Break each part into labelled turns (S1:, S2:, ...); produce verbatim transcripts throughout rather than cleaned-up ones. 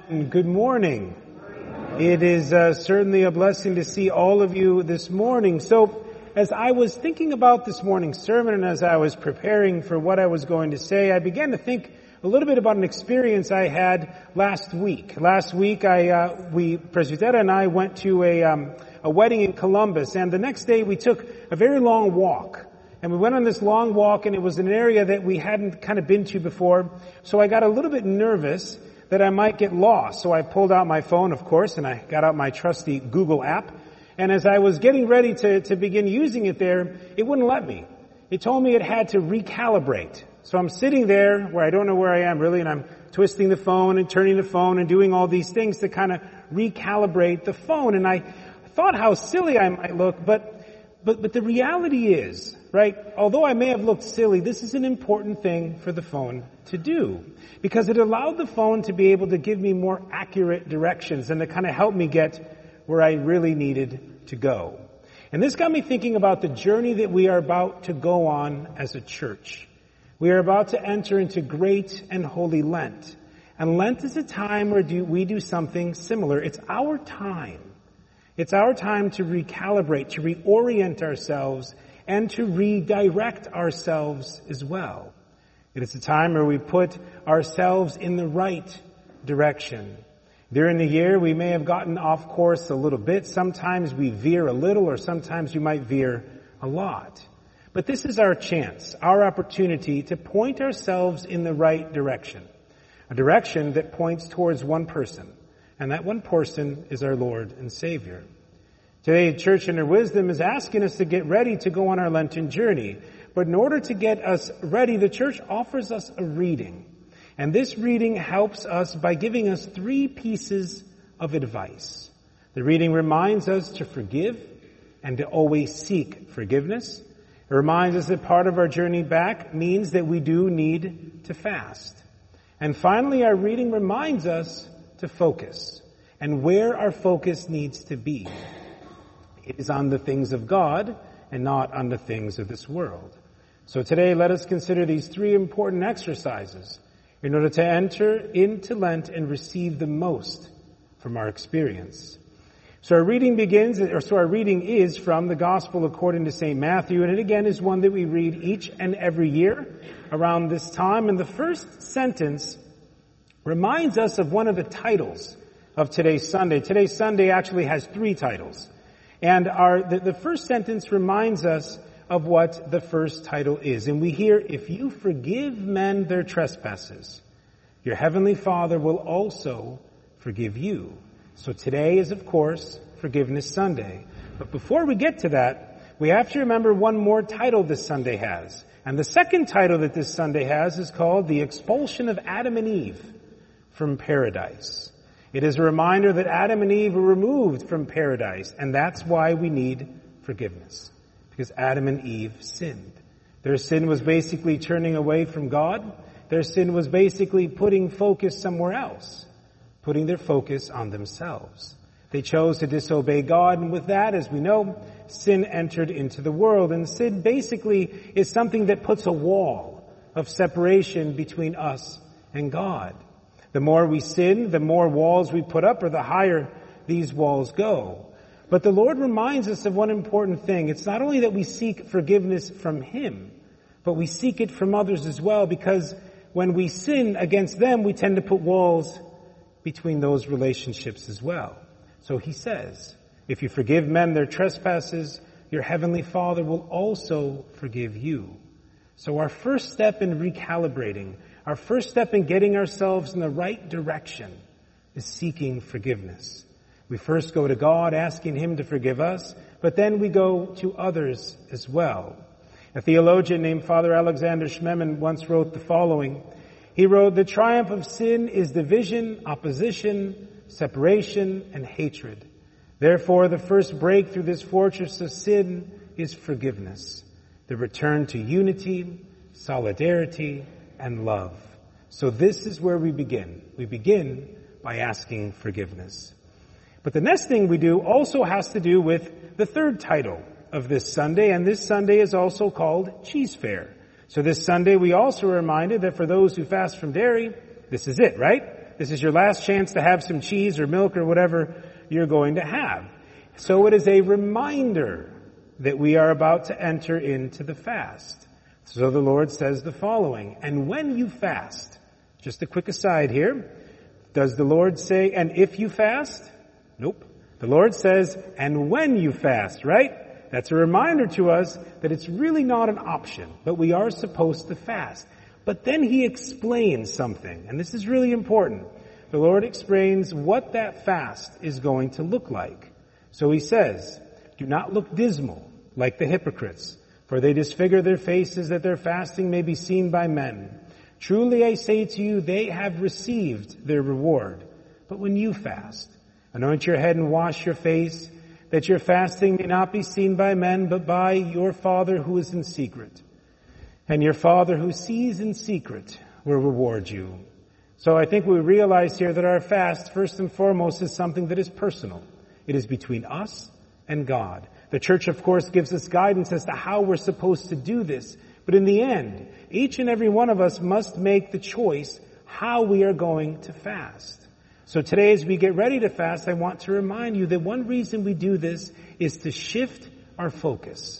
S1: Good morning. It is uh, certainly a blessing to see all of you this morning. So, as I was thinking about this morning's sermon and as I was preparing for what I was going to say, I began to think a little bit about an experience I had last week. Last week, I, uh, we, Presbytera and I went to a, um, a wedding in Columbus, and the next day we took a very long walk. And we went on this long walk, and it was an area that we hadn't kind of been to before. So I got a little bit nervous that I might get lost. So I pulled out my phone, of course, and I got out my trusty Google app. And as I was getting ready to, to begin using it there, it wouldn't let me. It told me it had to recalibrate. So I'm sitting there where I don't know where I am really, and I'm twisting the phone and turning the phone and doing all these things to kind of recalibrate the phone. And I thought how silly I might look, but But, but the reality is, right, although I may have looked silly, this is an important thing for the phone to do. Because it allowed the phone to be able to give me more accurate directions and to kind of help me get where I really needed to go. And this got me thinking about the journey that we are about to go on as a church. We are about to enter into great and holy Lent. And Lent is a time where do, we do something similar. It's our time. It's our time to recalibrate, to reorient ourselves, and to redirect ourselves as well. It is a time where we put ourselves in the right direction. During the year, we may have gotten off course a little bit. Sometimes we veer a little, or sometimes we might veer a lot. But this is our chance, our opportunity to point ourselves in the right direction. A direction that points towards one person. And that one person is our Lord and Savior. Today, Church in her wisdom is asking us to get ready to go on our Lenten journey. But in order to get us ready, the Church offers us a reading. And this reading helps us by giving us three pieces of advice. The reading reminds us to forgive and to always seek forgiveness. It reminds us that part of our journey back means that we do need to fast. And finally, our reading reminds us to focus and where our focus needs to be. It is on the things of God and not on the things of this world. So today let us consider these three important exercises in order to enter into Lent and receive the most from our experience. So our reading begins, or so our reading is from the Gospel according to Saint Matthew, and it again is one that we read each and every year around this time. And the first sentence reminds us of one of the titles of today's Sunday. Today's Sunday actually has three titles. And our the, the first sentence reminds us of what the first title is. And we hear, if you forgive men their trespasses, your heavenly Father will also forgive you. So today is, of course, Forgiveness Sunday. But before we get to that, we have to remember one more title this Sunday has. And the second title that this Sunday has is called The Expulsion of Adam and Eve from Paradise. It is a reminder that Adam and Eve were removed from paradise, and that's why we need forgiveness. Because Adam and Eve sinned. Their sin was basically turning away from God. Their sin was basically putting focus somewhere else, putting their focus on themselves. They chose to disobey God, and with that, as we know, sin entered into the world. And sin basically is something that puts a wall of separation between us and God. The more we sin, the more walls we put up, or the higher these walls go. But the Lord reminds us of one important thing. It's not only that we seek forgiveness from Him, but we seek it from others as well, because when we sin against them, we tend to put walls between those relationships as well. So He says, if you forgive men their trespasses, your heavenly Father will also forgive you. So our first step in recalibrating, our first step in getting ourselves in the right direction is seeking forgiveness. We first go to God asking Him to forgive us, but then we go to others as well. A theologian named Father Alexander Schmemann once wrote the following. He wrote, the triumph of sin is division, opposition, separation, and hatred. Therefore, the first break through this fortress of sin is forgiveness, the return to unity, solidarity, and love. So this is where we begin. We begin by asking forgiveness. But the next thing we do also has to do with the third title of this Sunday, and this Sunday is also called Cheese Fair. So this Sunday we also are reminded that for those who fast from dairy, this is it, right? This is your last chance to have some cheese or milk or whatever you're going to have. So it is a reminder that we are about to enter into the fast. So the Lord says the following, and when you fast, just a quick aside here, does the Lord say, and if you fast? Nope. The Lord says, and when you fast, right? That's a reminder to us that it's really not an option, but we are supposed to fast. But then he explains something, and this is really important. The Lord explains what that fast is going to look like. So he says, do not look dismal like the hypocrites, for they disfigure their faces that their fasting may be seen by men. Truly I say to you, they have received their reward. But when you fast, anoint your head and wash your face, that your fasting may not be seen by men, but by your Father who is in secret. And your Father who sees in secret will reward you. So I think we realize here that our fast, first and foremost, is something that is personal. It is between us and God. The church, of course, gives us guidance as to how we're supposed to do this. But in the end, each and every one of us must make the choice how we are going to fast. So today, as we get ready to fast, I want to remind you that one reason we do this is to shift our focus.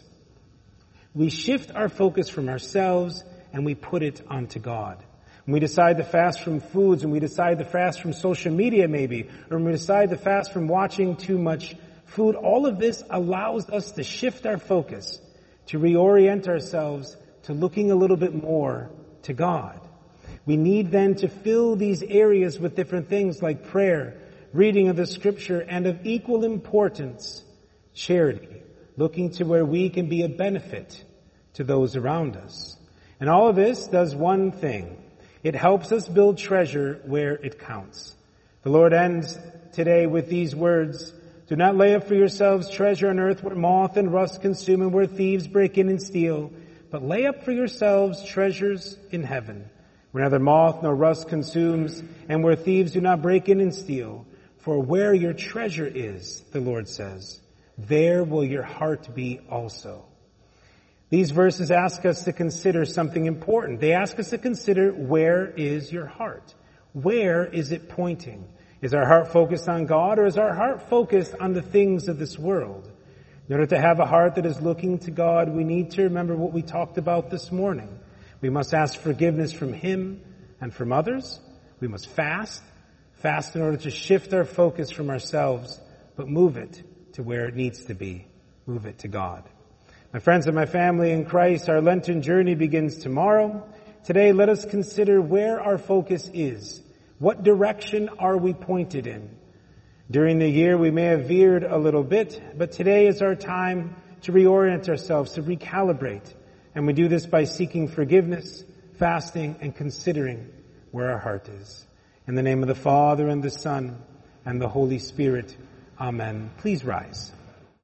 S1: We shift our focus from ourselves and we put it onto God. When we decide to fast from foods, and we decide to fast from social media maybe, or when we decide to fast from watching too much food, all of this allows us to shift our focus, to reorient ourselves to looking a little bit more to God. We need then to fill these areas with different things like prayer, reading of the scripture, and of equal importance, charity, looking to where we can be a benefit to those around us. And all of this does one thing. It helps us build treasure where it counts. The Lord ends today with these words, do not lay up for yourselves treasure on earth where moth and rust consume and where thieves break in and steal, but lay up for yourselves treasures in heaven, where neither moth nor rust consumes and where thieves do not break in and steal. For where your treasure is, the Lord says, there will your heart be also. These verses ask us to consider something important. They ask us to consider, where is your heart? Where is it pointing? Is our heart focused on God, or is our heart focused on the things of this world? In order to have a heart that is looking to God, we need to remember what we talked about this morning. We must ask forgiveness from Him and from others. We must fast. Fast in order to shift our focus from ourselves, but move it to where it needs to be. Move it to God. My friends and my family in Christ, our Lenten journey begins tomorrow. Today, let us consider where our focus is. What direction are we pointed in? During the year, we may have veered a little bit, but today is our time to reorient ourselves, to recalibrate. And we do this by seeking forgiveness, fasting, and considering where our heart is. In the name of the Father, and the Son, and the Holy Spirit. Amen. Please rise.